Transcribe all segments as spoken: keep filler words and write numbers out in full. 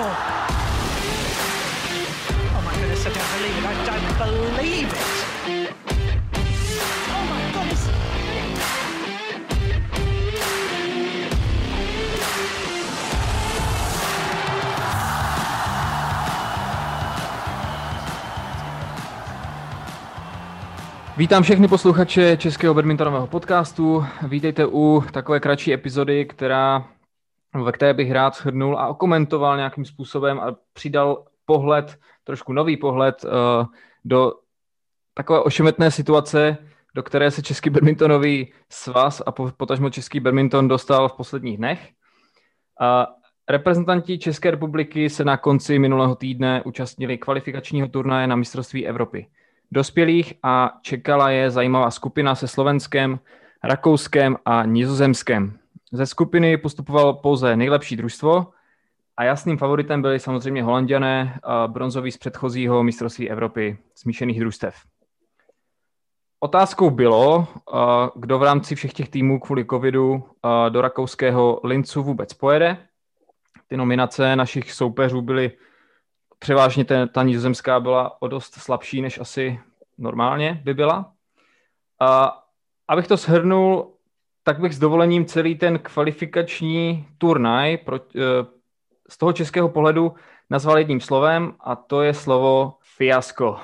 more. Oh my goodness, I don't believe it. I don't believe it. Oh my goodness. Vítám všechny posluchače Českého badmintonového podcastu. Vítejte u takové kratší epizody, která, ve které bych rád shrnul a okomentoval nějakým způsobem a přidal pohled, trošku nový pohled uh, do takové ošemetné situace, do které se Český badmintonový svaz a potažmo Český badminton dostal v posledních dnech. Uh, reprezentanti České republiky se na konci minulého týdne účastnili kvalifikačního turnaje na mistrovství Evropy dospělých a čekala je zajímavá skupina se Slovenskem, Rakouskem a Nizozemskem. Ze skupiny postupovalo pouze nejlepší družstvo a jasným favoritem byli samozřejmě Holanďané, bronzoví z předchozího mistrovství Evropy smíšených družstev. Otázkou bylo, kdo v rámci všech těch týmů kvůli covidu do rakouského Linzu vůbec pojede. Ty nominace našich soupeřů byly převážně ten, ta nizozemská byla o dost slabší, než asi normálně by byla. A abych to shrnul, tak bych s dovolením celý ten kvalifikační turnaj pro, z toho českého pohledu nazval jedním slovem a to je slovo fiasko.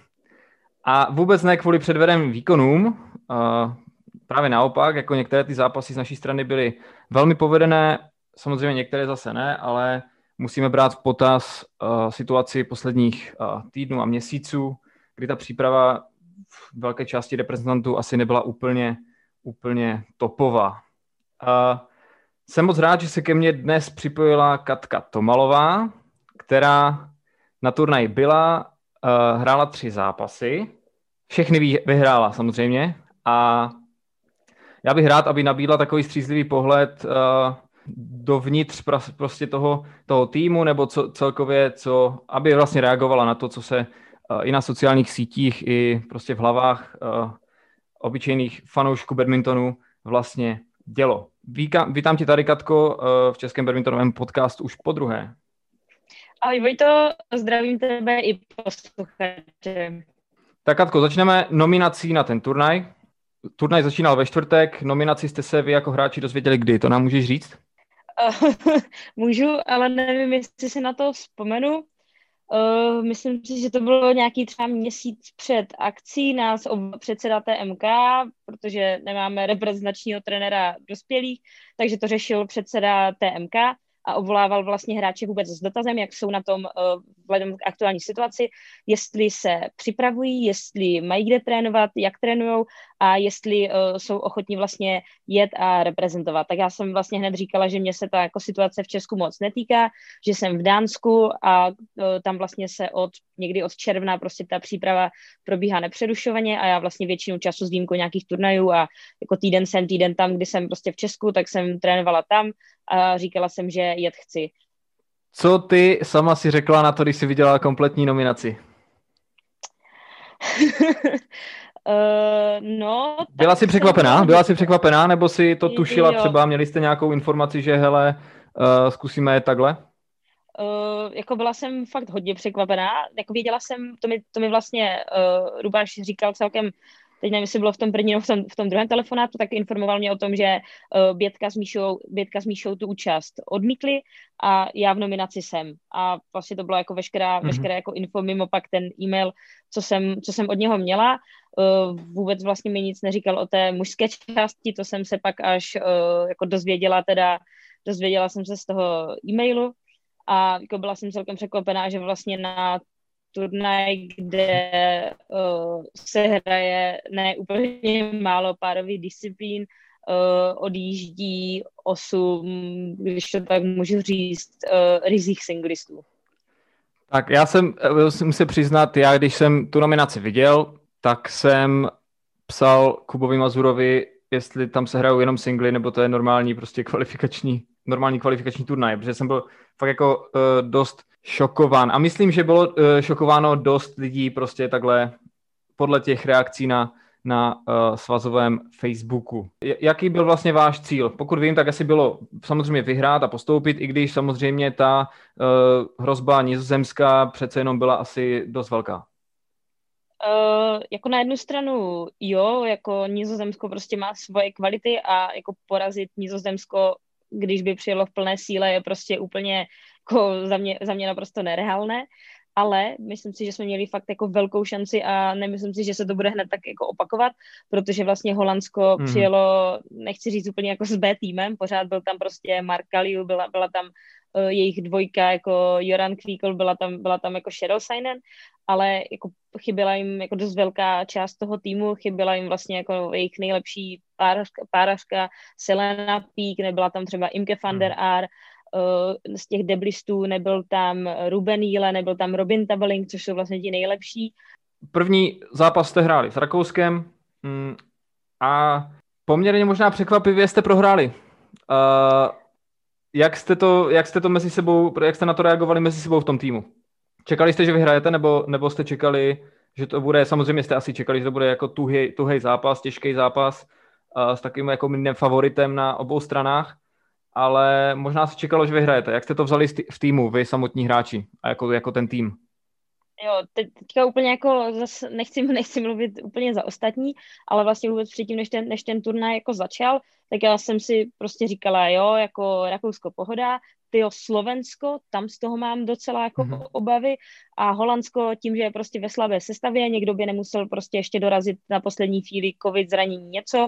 A vůbec ne kvůli předvedeným výkonům, právě naopak, jako některé ty zápasy z naší strany byly velmi povedené, samozřejmě některé zase ne, ale musíme brát v potaz uh, situaci posledních uh, týdnů a měsíců, kdy ta příprava v velké části reprezentantů asi nebyla úplně, úplně topová. Uh, jsem moc rád, že se ke mně dnes připojila Katka Tomalová, která na turnaji byla, uh, hrála tři zápasy, všechny vy, vyhrála samozřejmě a já bych rád, aby nabídla takový střízlivý pohled uh, dovnitř prostě toho, toho týmu, nebo co, celkově, co, aby vlastně reagovala na to, co se uh, i na sociálních sítích, i prostě v hlavách uh, obyčejných fanoušků badmintonu vlastně dělo. Víka, vítám tě tady, Katko, uh, v Českém badmintonovém podcastu už po druhé. Ahoj Vojto, zdravím tebe i posluchače. Tak Katko, začneme nominací na ten turnaj. Turnaj začínal ve čtvrtek, nominaci jste se vy jako hráči dozvěděli kdy, to nám můžeš říct? Můžu, ale nevím, jestli si na to vzpomenu. Uh, myslím si, že to bylo nějaký třeba měsíc před akcí, nás oba předseda T M K, protože nemáme reprezentačního trenéra dospělých, takže to řešil předseda T M K a obvolával vlastně hráče vůbec s dotazem, jak jsou na tom uh, vzhledem k aktuální situaci, jestli se připravují, jestli mají kde trénovat, jak trénujou a jestli uh, jsou ochotní vlastně jet a reprezentovat. Tak já jsem vlastně hned říkala, že mě se ta jako situace v Česku moc netýká, že jsem v Dánsku a uh, tam vlastně se od někdy od června prostě ta příprava probíhá nepřerušovaně a já vlastně většinu času s výjimkou nějakých turnajů a jako týden sem, týden tam, kdy jsem prostě v Česku, tak jsem trénovala tam a říkala jsem, že jet chci. Co ty sama si řekla na to, když jsi viděla kompletní nominaci? uh, no, Byla jsi překvapená? Jsem... Byla jsi překvapená, nebo si to tušila jo. třeba? Měli jste nějakou informaci, že hele, uh, zkusíme je takhle? Uh, jako byla jsem fakt hodně překvapená. Jako věděla jsem, to mi, to mi vlastně uh, Rubáš říkal celkem, teď nevím, jestli bylo v tom prvním, v tom, v tom druhém telefonátu, tak informoval mě o tom, že uh, Bětka s Míšou, Bětka s Míšou tu účast odmítli a já v nominaci jsem. A vlastně to bylo jako veškerá, mm-hmm. veškeré jako info, mimo pak ten e-mail, co jsem, co jsem od něho měla. Uh, vůbec vlastně mi nic neříkal o té mužské části, to jsem se pak až uh, jako dozvěděla teda, dozvěděla jsem se z toho e-mailu a jako byla jsem celkem překvapená, že vlastně na turnaj, kde uh, se hraje ne úplně málo párových disciplín, uh, odjíždí osm, když to tak můžu říct, uh, ryzích singlistů. Tak já jsem, musím se přiznat, já když jsem tu nominaci viděl, tak jsem psal Kubovi Mazurovi, jestli tam se hrajou jenom singly, nebo to je normální prostě kvalifikační, normální kvalifikační turnaj, protože jsem byl fakt jako uh, dost šokován. A myslím, že bylo uh, šokováno dost lidí prostě takhle podle těch reakcí na, na uh, svazovém Facebooku. J- jaký byl vlastně váš cíl? Pokud vím, tak asi bylo samozřejmě vyhrát a postoupit, i když samozřejmě ta uh, hrozba nizozemská přece jenom byla asi dost velká. Uh, jako na jednu stranu jo, jako Nizozemsko prostě má svoje kvality a jako porazit Nizozemsko, když by přijelo v plné síle, je prostě úplně jako za mě, za mě naprosto nereálné, ale myslím si, že jsme měli fakt jako velkou šanci a nemyslím si, že se to bude hned tak jako opakovat, protože vlastně Holandsko mm. přijelo, nechci říct úplně jako s B týmem, pořád byl tam prostě Mark Kaliu, byla, byla tam uh, jejich dvojka jako Joran Kvíkol, byla tam, byla tam jako Sheryl Seinen, ale jako chyběla jim jako dost velká část toho týmu, chyběla jim vlastně jako jejich nejlepší párařka, párařka Selena Peak, nebyla tam třeba Imke van der Aar, uh, z těch deblistů nebyl tam Ruben Jíle, nebyl tam Robin Tabeling, což jsou vlastně ti nejlepší. První zápas jste hráli s Rakouskem a poměrně možná překvapivě jste prohráli. Uh, jak jste to, jak jste to mezi sebou, jak jste na to reagovali mezi sebou v tom týmu? Čekali jste, že vyhrajete, nebo, nebo jste čekali, že to bude, samozřejmě jste asi čekali, že to bude jako tuhý, tuhý zápas, těžký zápas uh, s takovým jako mým favoritem na obou stranách, ale možná se čekalo, že vyhrajete. Jak jste to vzali v týmu, vy samotní hráči a jako, jako ten tým? Jo, teď, teďka úplně jako zase nechci, nechci mluvit úplně za ostatní, ale vlastně vůbec předtím, než ten, než ten turnaj jako začal, tak já jsem si prostě říkala, jo, jako Rakousko pohoda, tyjo, Slovensko, tam z toho mám docela jako mm-hmm. obavy a Holandsko tím, že je prostě ve slabé sestavě, někdo by nemusel prostě ještě dorazit na poslední chvíli covid, zranění, něco,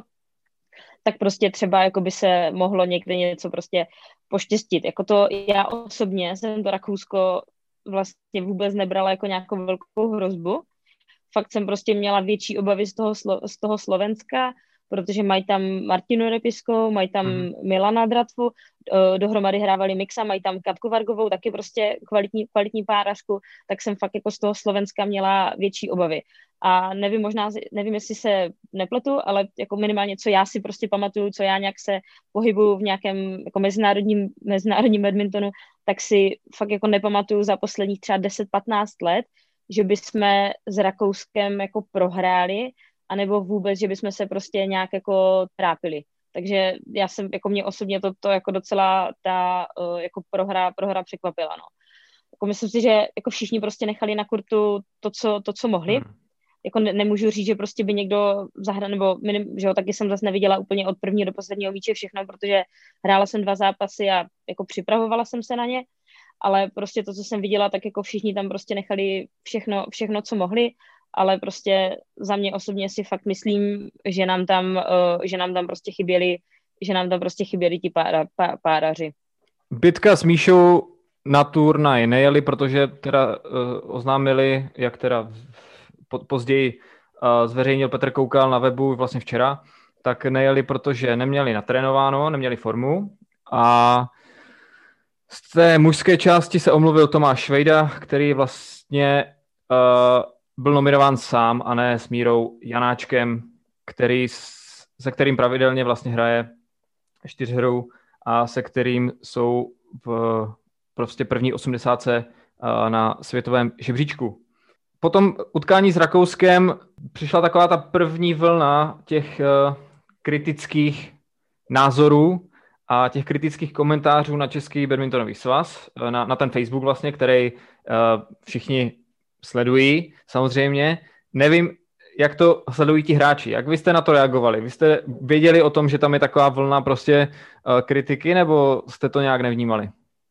tak prostě třeba jako by se mohlo někde něco prostě poštěstit. Jako to já osobně jsem to Rakousko vlastně vůbec nebrala jako nějakou velkou hrozbu. Fakt jsem prostě měla větší obavy z toho, z toho Slovenska, protože mají tam Martinu Repiskou, mají tam mm. Milana Dratvu, dohromady hrávali Mixa, mají tam Katku Vargovou, taky prostě kvalitní, kvalitní párařku, tak jsem fakt jako z toho Slovenska měla větší obavy. A nevím, možná, nevím, jestli se nepletu, ale jako minimálně, co já si prostě pamatuju, co já nějak se pohybuju v nějakém jako mezinárodním, mezinárodním badmintonu, tak si fakt jako nepamatuju za posledních třeba deset patnáct let, že bychom s Rakouskem jako prohráli, anebo vůbec, že bychom se prostě nějak jako trápili. Takže já jsem, jako mě osobně to, to jako docela ta uh, jako prohra, prohra překvapila, no. Jako myslím si, že jako všichni prostě nechali na kurtu to, co, to, co mohli. Hmm. Jako ne, nemůžu říct, že prostě by někdo zahrál, nebo minim, že jo, taky jsem zase neviděla úplně od prvního do posledního míče všechno, protože hrála jsem dva zápasy a jako připravovala jsem se na ně, ale prostě to, co jsem viděla, tak jako všichni tam prostě nechali všechno, všechno co mohli, ale prostě za mě osobně si fakt myslím, že nám tam, uh, že nám tam prostě chyběli, že nám tam prostě chyběli ti pára, pá, páraři. Bitka s Míšou na turnaj nejeli, protože teda uh, oznámili, jak teda po, později uh, zveřejnil Petr Koukal na webu vlastně včera, tak nejeli, protože neměli natrénováno, neměli formu a z té mužské části se omluvil Tomáš Švejda, který vlastně uh, byl nominován sám a ne s Mírou Janáčkem, který, se kterým pravidelně vlastně hraje čtyřhru a se kterým jsou v prostě první osmdesátce na světovém žebříčku. Po tom utkání s Rakouskem přišla taková ta první vlna těch uh, kritických názorů a těch kritických komentářů na Český badmintonový svaz, na, na ten Facebook vlastně, který uh, všichni sledují, samozřejmě. Nevím, jak to sledují ti hráči. Jak vy jste na to reagovali? Vy jste věděli o tom, že tam je taková vlna prostě uh, kritiky, nebo jste to nějak nevnímali?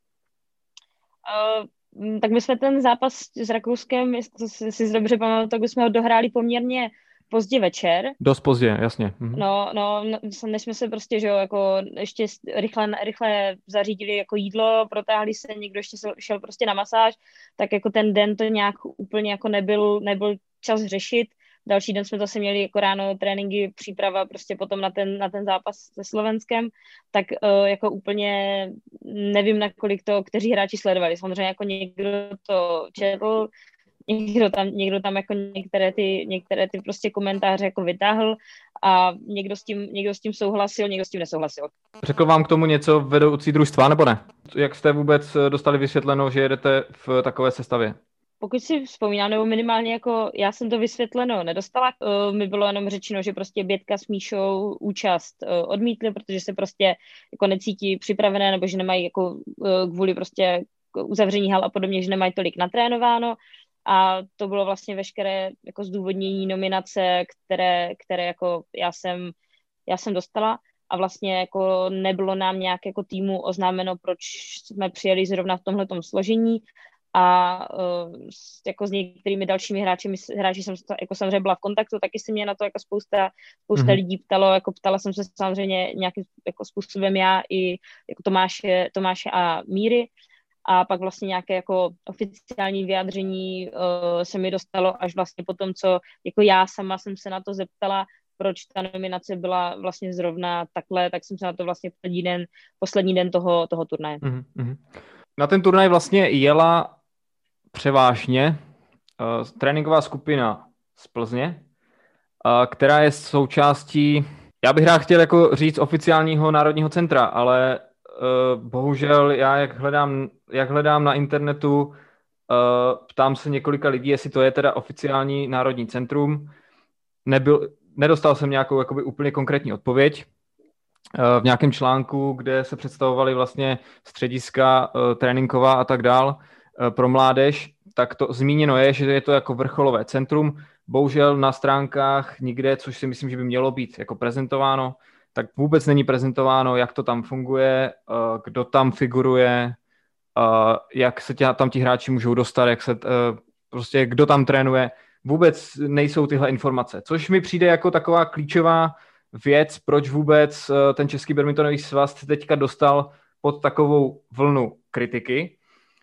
Uh, tak my jsme ten zápas s Rakouskem, jestli si dobře pamatuju, tak jsme ho dohráli poměrně pozdě večer. Dost pozdě, jasně. Mhm. No, no, než jsme se prostě, že jo, jako ještě rychle, rychle zařídili jako jídlo, protáhli se, někdo ještě šel prostě na masáž, tak jako ten den to nějak úplně jako nebyl, nebyl čas řešit. Další den jsme zase měli jako ráno tréninky, příprava prostě potom na ten, na ten zápas se Slovenskem, tak uh, jako úplně nevím, nakolik to, kteří hráči sledovali. Samozřejmě jako někdo to četl, Někdo tam, někdo tam jako některé ty, některé ty prostě komentáře jako vytáhl a někdo s tím, někdo s tím souhlasil, někdo s tím nesouhlasil. Řekl vám k tomu něco vedoucí družstva, nebo ne? Jak jste vůbec dostali vysvětleno, že jedete v takové sestavě? pokud si vzpomínám, nebo minimálně jako já jsem to vysvětleno nedostala, uh, mi bylo jenom řečeno, že prostě Bětka s Míšou účast uh, odmítli, protože se prostě jako necítí připravené, nebo že nemají jako uh, kvůli prostě uzavření hal a podobně, že nemají tolik natrénováno. A to bylo vlastně veškeré jako zdůvodnění nominace, které, které jako já jsem, já jsem dostala. A vlastně jako nebylo nám nějak jako týmu oznámeno, proč jsme přijeli zrovna v tomhletom složení. A uh, jako s některými dalšími hráči, hráči jsem jako samozřejmě byla v kontaktu, taky se mě na to jako spousta, spousta mm-hmm. lidí ptalo, jako ptala jsem se samozřejmě nějakým jako způsobem já i jako Tomáše, Tomáše a Míry. A pak vlastně nějaké jako oficiální vyjádření uh, se mi dostalo až vlastně po tom, co jako já sama jsem se na to zeptala, proč ta nominace byla vlastně zrovna takhle, tak jsem se na to vlastně poslední den, poslední den toho, toho turnaje. Mm-hmm. Na ten turnaj vlastně jela převážně uh, tréninková skupina z Plzně, uh, která je součástí, já bych rád chtěl jako říct oficiálního národního centra, ale uh, bohužel já jak hledám, jak hledám na internetu, uh, ptám se několika lidí, jestli to je teda oficiální národní centrum, nebyl, nedostal jsem nějakou jakoby úplně konkrétní odpověď. Uh, v nějakém článku, kde se představovaly vlastně střediska uh, tréninková a tak dál, pro mládež, tak to zmíněno je, že je to jako vrcholové centrum. Bohužel na stránkách nikde, což si myslím, že by mělo být jako prezentováno, tak vůbec není prezentováno, jak to tam funguje, kdo tam figuruje, jak se tě, tam ti hráči můžou dostat, jak se, prostě kdo tam trénuje. Vůbec nejsou tyhle informace, což mi přijde jako taková klíčová věc, proč vůbec ten Český badmintonový svaz se teďka dostal pod takovou vlnu kritiky.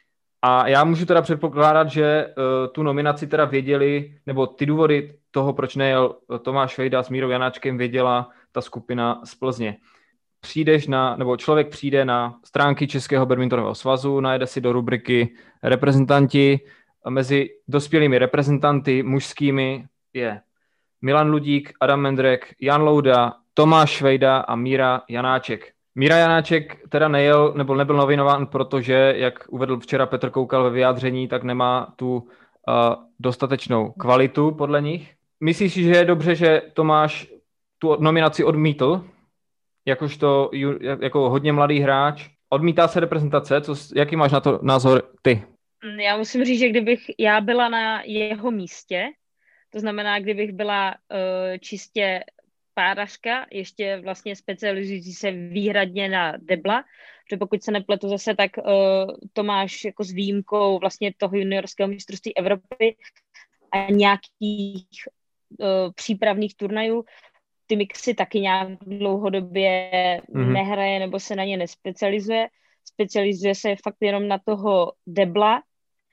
A já můžu teda předpokládat, že uh, tu nominaci teda věděli, nebo ty důvody toho, proč nejel Tomáš Vejda s Mírou Janáčkem, věděla ta skupina z Plzně. Přijdeš na, nebo člověk přijde na stránky Českého badmintonového svazu, najde si do rubriky reprezentanti. A mezi dospělými reprezentanty mužskými je Milan Ludík, Adam Mendrek, Jan Louda, Tomáš Vejda a Míra Janáček. Míra Janáček teda nejel, nebo nebyl nominován, protože, jak uvedl včera Petr Koukal ve vyjádření, tak nemá tu uh, dostatečnou kvalitu podle nich. Myslíš si, že je dobře, že Tomáš tu nominaci odmítl, jakožto jako hodně mladý hráč? Odmítá se reprezentace? Co, jaký máš na to názor ty? Já musím říct, že kdybych já byla na jeho místě, to znamená, kdybych byla uh, čistě párařka, ještě vlastně specializující se výhradně na debla, protože pokud se nepletu zase, tak uh, Tomáš jako s výjimkou vlastně toho juniorského mistrovství Evropy a nějakých uh, přípravných turnajů, ty mixy taky nějak dlouhodobě mm-hmm. nehraje nebo se na ně nespecializuje. Specializuje se fakt jenom na toho debla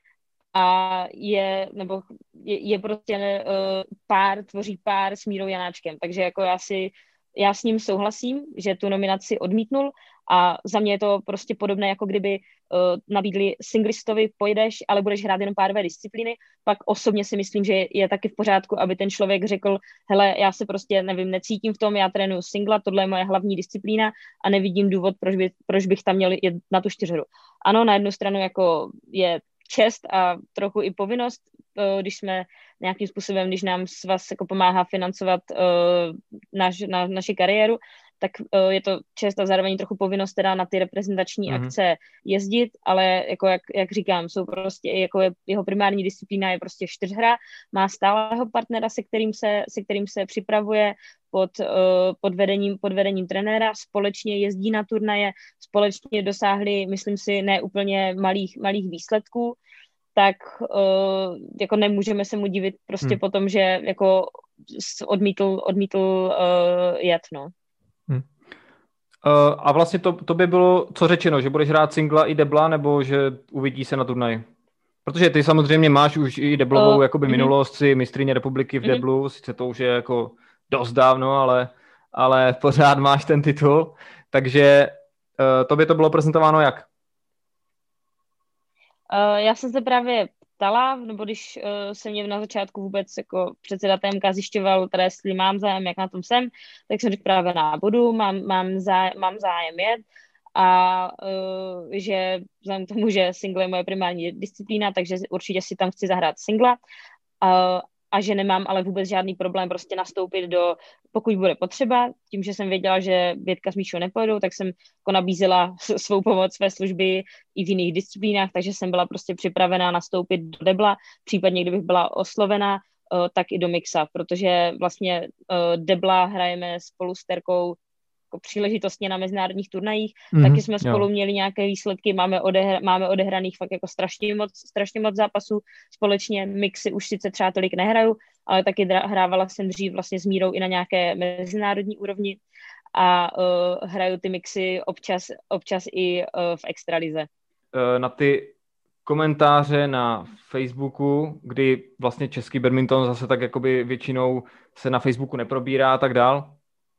a je, nebo je, je prostě uh, pár, tvoří pár s Mírou Janáčkem. Takže jako já si, já s ním souhlasím, že tu nominaci odmítnul a za mě je to prostě podobné, jako kdyby uh, nabídli singlistovi, pojedeš, ale budeš hrát jenom párové disciplíny, pak osobně si myslím, že je, je taky v pořádku, aby ten člověk řekl, hele, já se prostě, nevím, necítím v tom, já trénuju singla, tohle je moje hlavní disciplína a nevidím důvod, proč, by, proč bych tam měl jít na tu čtyřhru. Ano, na jednu stranu jako je čest a trochu i povinnost, když jsme nějakým způsobem, když nám svaz jako pomáhá financovat uh, naš, na, naši kariéru, tak uh, je to čest a zároveň trochu povinnost teda na ty reprezentační mm-hmm. akce jezdit, ale jako jak, jak říkám, jsou prostě, jako je, jeho primární disciplína je prostě čtyřhra, má stálého partnera, se kterým se, se, kterým se připravuje pod, uh, pod, vedením, pod vedením trenéra, společně jezdí na turnaje, společně dosáhli, myslím si, ne úplně malých, malých výsledků, tak uh, jako nemůžeme se mu divit prostě hmm. potom, že jako odmítl, odmítl uh, jet, no. Hmm. Uh, a vlastně to, to by bylo co řečeno, že budeš hrát singla i debla, nebo že uvidí se na turnaji? Protože ty samozřejmě máš už i deblovou uh, jakoby mm-hmm. minulost, si mistryně republiky v mm-hmm. deblu, sice to už je jako dost dávno, ale, ale pořád máš ten titul, takže uh, tobě to bylo prezentováno jak? Uh, já jsem se právě ptala, nebo když uh, se mě na začátku vůbec jako předseda T M K zjišťoval, teda jestli mám zájem, jak na tom jsem, tak jsem řekl právě na bodu, mám, mám, zájem, mám zájem jet a uh, že vzhledem k tomu, že single je moje primární disciplína, takže určitě si tam chci zahrát singla uh, a že nemám ale vůbec žádný problém prostě nastoupit do, pokud bude potřeba, tím, že jsem věděla, že Bětka s Míšou nepojedou, tak jsem jako nabízela svou pomoc, své služby i v jiných disciplínách, takže jsem byla prostě připravená nastoupit do debla, případně kdybych byla oslovena, uh, tak i do mixa, protože vlastně uh, debla hrajeme spolu s Terkou jako příležitostně na mezinárodních turnajích, mm-hmm, taky jsme spolu jo. měli nějaké výsledky, máme, odehra, máme odehraných fakt jako strašně moc, strašně moc zápasů společně, mixy už sice třeba tolik nehraju, ale taky dra, hrávala jsem dřív vlastně s Mírou i na nějaké mezinárodní úrovni a uh, hraju ty mixy občas, občas i uh, v extralize. Na ty komentáře na Facebooku, kdy vlastně český badminton zase tak jakoby většinou se na Facebooku neprobírá a tak dál,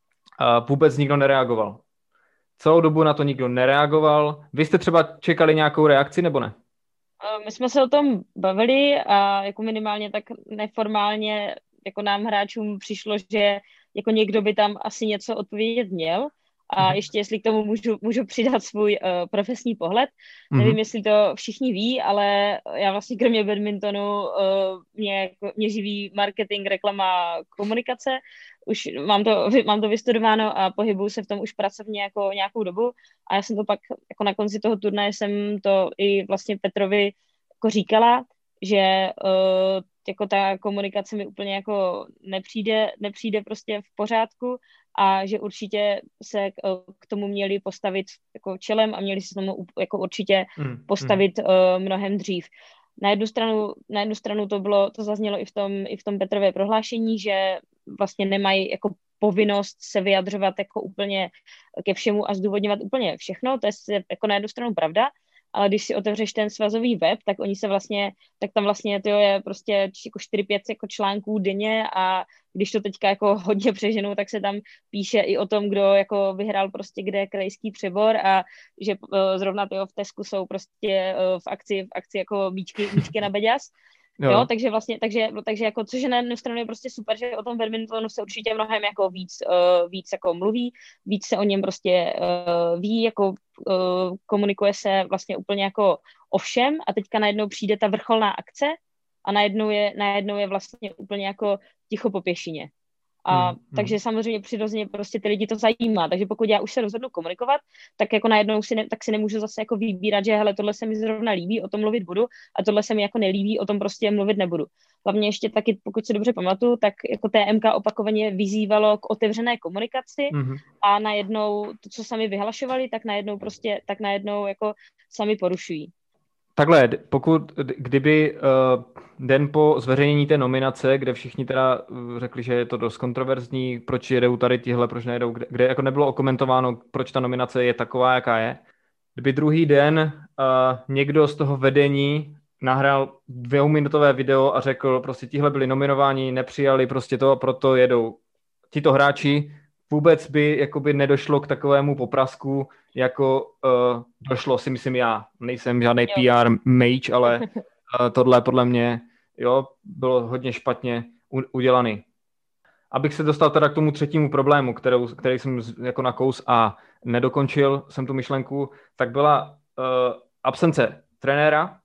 vůbec nikdo nereagoval. Celou dobu na to nikdo nereagoval. Vy jste třeba čekali nějakou reakci, nebo ne? My jsme se o tom bavili a jako minimálně tak neformálně jako nám hráčům přišlo, že jako někdo by tam asi něco odpovědět měl. A ještě jestli k tomu můžu, můžu přidat svůj uh, profesní pohled. Mm-hmm. Nevím, jestli to všichni ví, ale já vlastně kromě badmintonu uh, mě, mě živí marketing, reklama, komunikace. Už mám to, mám to vystudováno a pohybuju se v tom už pracovně jako nějakou dobu. A já jsem to pak jako na konci toho turnaje jsem to i vlastně Petrovi jako říkala, že uh, jako ta komunikace mi úplně jako nepřijde, nepřijde prostě v pořádku a že určitě se k, k tomu měli postavit jako čelem a měli se tomu jako určitě mm, postavit mm. Uh, mnohem dřív. Na jednu stranu, na jednu stranu to bylo, to zaznělo i v tom, i v tom Petrově prohlášení, že vlastně nemají jako povinnost se vyjadřovat jako úplně ke všemu a zdůvodňovat úplně všechno, to je jako na jednu stranu pravda, ale když si otevřeš ten svazový web, tak oni se vlastně, tak tam vlastně to je prostě jako čtyři pět jako článků denně a když to teďka jako hodně přeženou, tak se tam píše i o tom, kdo jako vyhrál prostě kde krajský přebor a že uh, zrovna tyjo, v Tesku jsou prostě uh, v akci, v akci jako míčky, míčky na beďas. Jo. jo, takže vlastně, takže, takže jako, což je na jednu stranu je prostě super, že o tom badmintonu se určitě mnohem jako víc, uh, víc jako mluví, víc se o něm prostě uh, ví, jako uh, komunikuje se vlastně úplně jako o všem a teďka najednou přijde ta vrcholná akce a najednou je, najednou je vlastně úplně jako ticho po pěšině. A hmm, takže hmm. samozřejmě přirozeně prostě ty lidi to zajímá, takže pokud já už se rozhodnu komunikovat, tak jako najednou si, ne, tak si nemůžu zase jako vybírat, že hele, tohle se mi zrovna líbí, o tom mluvit budu a tohle se mi jako nelíbí, o tom prostě mluvit nebudu. Hlavně ještě taky, pokud si dobře pamatuju, tak jako T M K opakovaně vyzývalo k otevřené komunikaci hmm. a najednou to, co sami vyhlašovali, tak najednou prostě, tak najednou jako sami porušují. Takhle, pokud, kdyby uh, den po zveřejnění té nominace, kde všichni teda řekli, že je to dost kontroverzní, proč jedou tady tihle, proč nejedou, kde, kde jako nebylo okomentováno, proč ta nominace je taková, jaká je. Kdyby druhý den uh, někdo z toho vedení nahrál dvouminutové video a řekl, prostě tihle byli nominováni, nepřijali prostě to a proto jedou tito hráči, vůbec by jakoby nedošlo k takovému poprasku, jako uh, došlo, si myslím já. Nejsem žádný jo. P R mage, ale uh, tohle podle mě jo, bylo hodně špatně u- udělaný. Abych se dostal teda k tomu třetímu problému, kterou, který jsem jako nakous a nedokončil jsem tu myšlenku, tak byla uh, absence trenéra,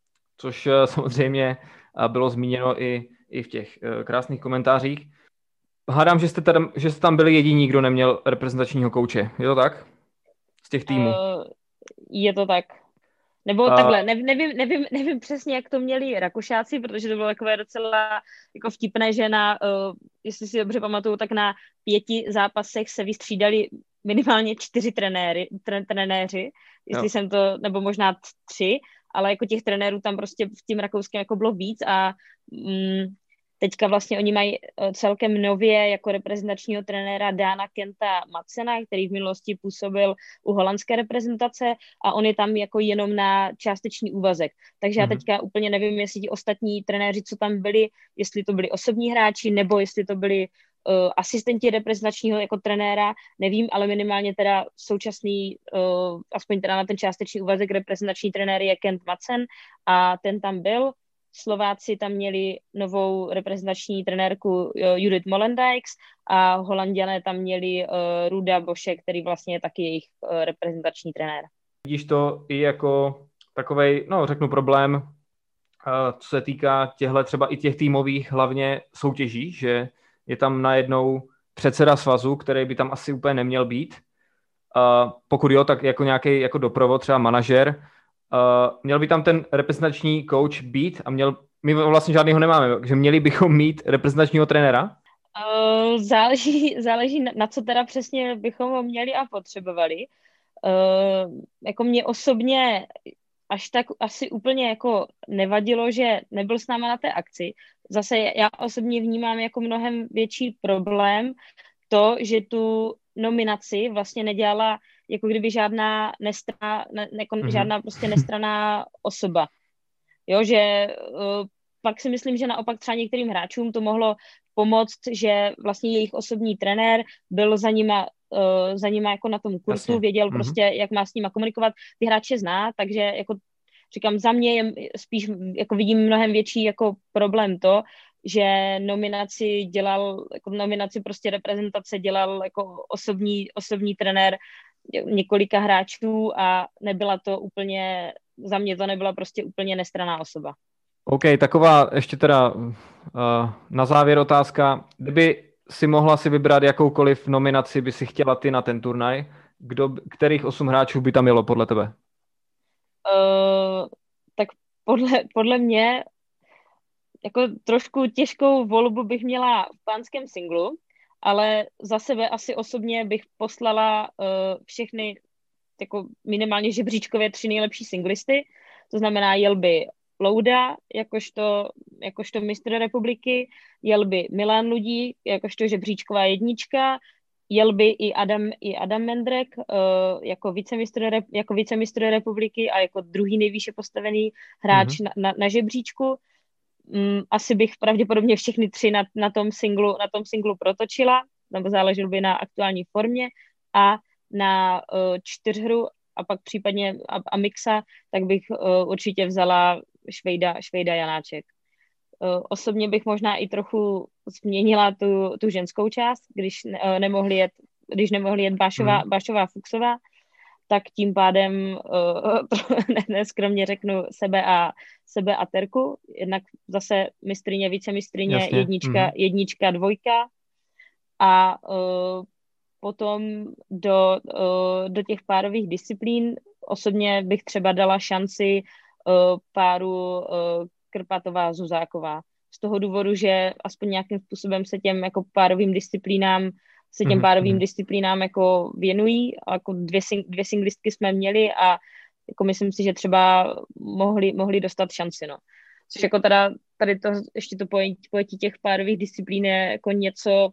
což uh, samozřejmě uh, bylo zmíněno i, i v těch uh, krásných komentářích. Hádám, že jste, tam, že jste tam byli jediní, kdo neměl reprezentačního kouče. Je to tak? Z těch týmů. Uh, je to tak. Nebo uh, takhle, ne, nevím, nevím, nevím přesně, jak to měli Rakušáci, protože to bylo takové docela jako vtipné, že na, uh, jestli si dobře pamatuju, tak na pěti zápasech se vystřídali minimálně čtyři trenéry, tre, trenéři, jestli jo. jsem to, nebo možná tři, ale jako těch trenérů tam prostě v tím rakouském jako bylo víc a mm, teďka vlastně oni mají celkem nově jako reprezentačního trenéra Dána Kenta Madsena, který v minulosti působil u holandské reprezentace a on je tam jako jenom na částečný úvazek. Takže mm-hmm. já teďka úplně nevím, jestli ti ostatní trenéři, co tam byli, jestli to byli osobní hráči, nebo jestli to byli uh, asistenti reprezentačního jako trenéra, nevím, ale minimálně teda současný, uh, aspoň teda na ten částečný úvazek reprezentační trenér je Kent Madsen a ten tam byl. Slováci tam měli novou reprezentační trenérku Judith Molendijks a Holanďané tam měli uh, Ruda Boše, který vlastně je taky jejich uh, reprezentační trenér. Vidíš to i jako takovej, no řeknu problém, uh, co se týká těchhle třeba i těch týmových hlavně soutěží, že je tam najednou předseda svazu, který by tam asi úplně neměl být. Uh, pokud jo, tak jako nějaký jako doprovod, třeba manažer. Uh, měl by tam ten reprezentační coach být a měl, my vlastně žádnýho nemáme, takže měli bychom mít reprezentačního trenéra? Uh, záleží, záleží na, na co teda přesně bychom ho měli a potřebovali. Uh, jako mě osobně až tak asi úplně jako nevadilo, že nebyl s náma na té akci. Zase já osobně vnímám jako mnohem větší problém to, že tu nominaci vlastně nedělala jako kdyby žádná nestrana, ne, jako mm-hmm. žádná prostě nestranná osoba. Jo, že uh, pak si myslím, že naopak třeba některým hráčům to mohlo pomoct, že vlastně jejich osobní trenér byl za nima, uh, za nima jako na tom kursu, Jasně. věděl mm-hmm. prostě, jak má s nima komunikovat, ty hráče zná, takže jako říkám, za mě je spíš, jako vidím mnohem větší jako problém to, že nominaci dělal, jako nominaci prostě reprezentace dělal jako osobní, osobní trenér několika hráčů a nebyla to úplně, za mě to nebyla prostě úplně nestranná osoba. OK, taková ještě teda uh, na závěr otázka. Kdyby si mohla si vybrat jakoukoliv nominaci, by si chtěla ty na ten turnaj, kdo, kterých osm hráčů by tam jelo podle tebe? Uh, tak podle, podle mě jako trošku těžkou volbu bych měla v pánském singlu, ale za sebe asi osobně bych poslala uh, všechny jako minimálně žebříčkově tři nejlepší singlisty, to znamená jel by Louda, jakožto, jakožto mistr republiky, jel by Milan Ludík, jakožto žebříčková jednička, jel by i Adam, i Adam Mendrek uh, jako vicemistr, jako vicemistr republiky a jako druhý nejvýše postavený hráč mm-hmm. na, na, na žebříčku. Um, asi bych pravděpodobně všechny tři na, na, tom singlu, na tom singlu protočila, nebo záleželo by na aktuální formě a na uh, čtyřhru a pak případně a, a mixa, tak bych uh, určitě vzala Švejda, Švejda Janáček. Uh, osobně bych možná i trochu změnila tu, tu ženskou část, když uh, nemohli jet, když nemohli jet Bášová, hmm. Bášová Fuchsová, tak tím pádem uh, ne, neskromně řeknu sebe a, sebe a Terku, jednak zase mistrině, vicemistrině, Jasně. jednička, hmm. jednička, dvojka a uh, potom do, uh, do těch párových disciplín osobně bych třeba dala šanci uh, páru uh, Krpatová Zuzáková. Z toho důvodu, že aspoň nějakým způsobem se těm jako párovým disciplínám se těm mm-hmm. párovým disciplínám jako věnují. A jako dvě, sing, dvě singlistky jsme měli a jako myslím si, že třeba mohli, mohli dostat šanci. No. Což jako teda tady to, ještě to pojetí, pojetí těch párových disciplín je jako něco,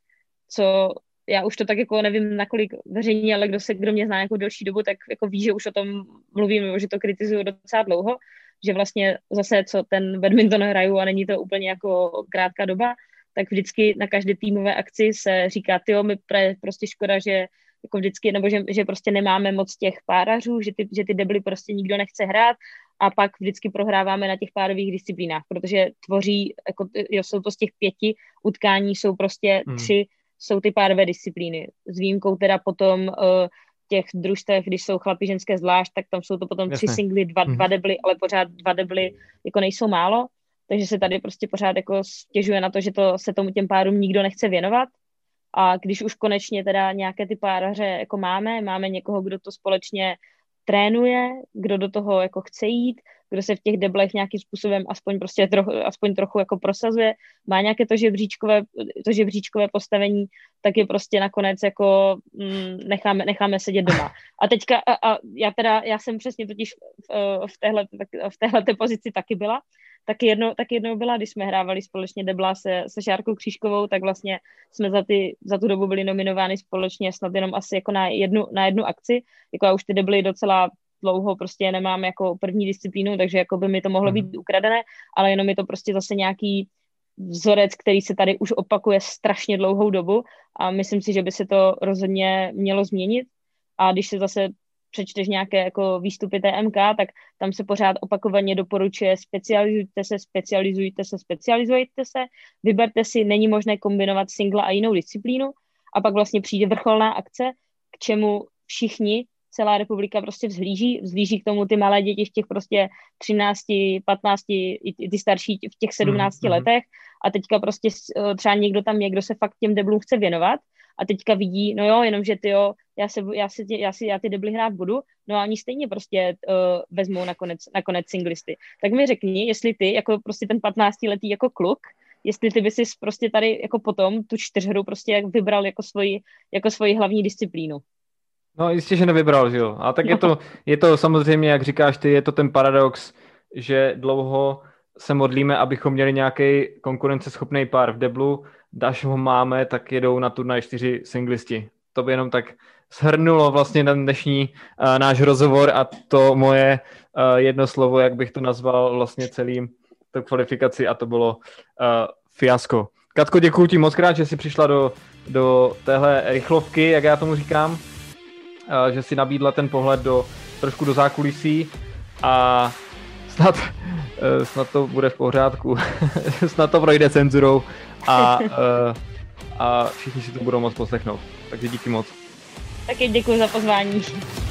co já už to tak jako nevím nakolik veřejně, ale kdo se, kdo mě zná jako delší dobu, tak jako ví, že už o tom mluvím, nebo že to kritizuju docela dlouho, že vlastně zase, co ten badminton hraju a není to úplně jako krátká doba, tak vždycky na každé týmové akci se říká, tyjo, mi pre, prostě škoda, že jako vždycky, nebo že, že prostě nemáme moc těch párařů, že ty, že ty debly prostě nikdo nechce hrát a pak vždycky prohráváme na těch párových disciplínách, protože tvoří, jako, jo, jsou to z těch pěti utkání, jsou prostě hmm. tři, jsou ty párové disciplíny. S výjimkou teda potom uh, těch družstev, když jsou chlapi ženské zvlášť, tak tam jsou to potom Jasné. tři singly, dva, hmm. dva debly, ale pořád dva debly jako nejsou málo. Takže se tady prostě pořád jako stěžuje na to, že to se tomu těm párům nikdo nechce věnovat. A když už konečně teda nějaké ty páraře jako máme, máme někoho, kdo to společně trénuje, kdo do toho jako chce jít, kdo se v těch deblech nějakým způsobem aspoň prostě trochu, aspoň trochu jako prosazuje, má nějaké to žebříčkové, to žebříčkové postavení, tak je prostě nakonec jako mm, necháme, necháme sedět doma. A teďka, a, a já teda, já jsem přesně totiž v, v téhle, v téhleté pozici taky byla, taky jednou, taky jednou byla, když jsme hrávali společně debla se, se Šárkou Křížkovou, tak vlastně jsme za, ty, za tu dobu byli nominováni společně snad jenom asi jako na jednu, na jednu akci, jako já už ty debly docela dlouho prostě nemám jako první disciplínu, takže jako by mi to mohlo být ukradené, ale jenom je to prostě zase nějaký vzorec, který se tady už opakuje strašně dlouhou dobu a myslím si, že by se to rozhodně mělo změnit a když se zase přečteš nějaké jako výstupy té M K, tak tam se pořád opakovaně doporučuje specializujte se, specializujte se, specializujte se, vyberte si, není možné kombinovat singla a jinou disciplínu a pak vlastně přijde vrcholná akce, k čemu všichni, celá republika prostě vzhlíží, vzhlíží k tomu ty malé děti v těch prostě třinácti, patnácti, i ty starší v těch sedmnácti mm, letech a teďka prostě třeba někdo tam je, kdo se fakt těm deblům chce věnovat a teďka vidí, no jo, jenomže ty jo, já, se, já, se, já, si, já ty debly hrát budu, no a oni stejně prostě uh, vezmou nakonec, nakonec singlisty. Tak mi řekni, jestli ty, jako prostě ten patnáctiletý jako kluk, jestli ty by si prostě tady jako potom tu čtyřhru prostě vybral jako svoji, jako svoji hlavní disciplínu. No jistě, že nevybral, že jo. A tak je to, je to samozřejmě, jak říkáš ty, je to ten paradox, že dlouho se modlíme, abychom měli nějaký konkurenceschopný pár v deblu, až ho máme, tak jedou na turnaj čtyři singlisti. To by jenom tak shrnulo vlastně ten dnešní uh, náš rozhovor a to moje uh, jedno slovo, jak bych to nazval vlastně celým tu kvalifikaci a to bylo uh, fiasko. Katko, děkuji ti moc krát, že jsi přišla do, do téhle rychlovky, jak já tomu říkám, uh, že si nabídla ten pohled do, trošku do zákulisí a snad, uh, snad to bude v pořádku, snad to projde cenzurou a, uh, a všichni si to budou moc poslechnout. Takže díky moc. Taky děkuji za pozvání.